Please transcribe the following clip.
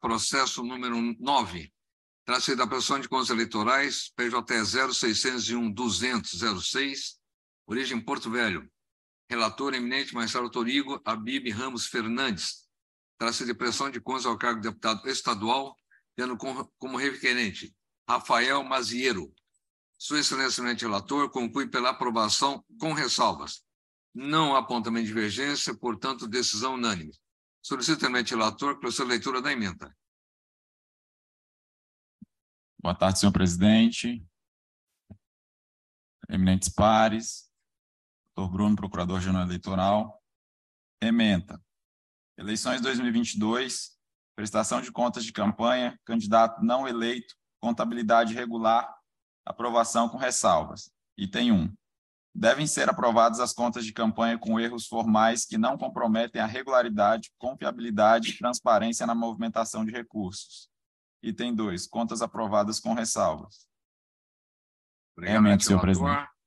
processo número 9. Trata-se da prestação de contas eleitorais, PJE 0601-200-06, origem Porto Velho. Relator eminente Marcelo Torigo, Abib Ramos Fernandes. Trata-se de prestação de contas ao cargo de deputado estadual, tendo como requerente Rafael Maziero. Sua Excelência, eminente relator, conclui pela aprovação com ressalvas. Não há apontamento de divergência, portanto, decisão unânime. Solicito, eminente relator, que proceda a leitura da emenda. Boa tarde, senhor presidente. Eminentes pares. Doutor Bruno, Procurador-Geral Eleitoral. Ementa. Eleições 2022. Prestação de contas de campanha. Candidato não eleito. Contabilidade regular. Aprovação com ressalvas. Item 1. Devem ser aprovadas as contas de campanha com erros formais que não comprometem a regularidade, confiabilidade e transparência na movimentação de recursos. Item 2. Contas aprovadas com ressalvas. Obrigado, senhor presidente.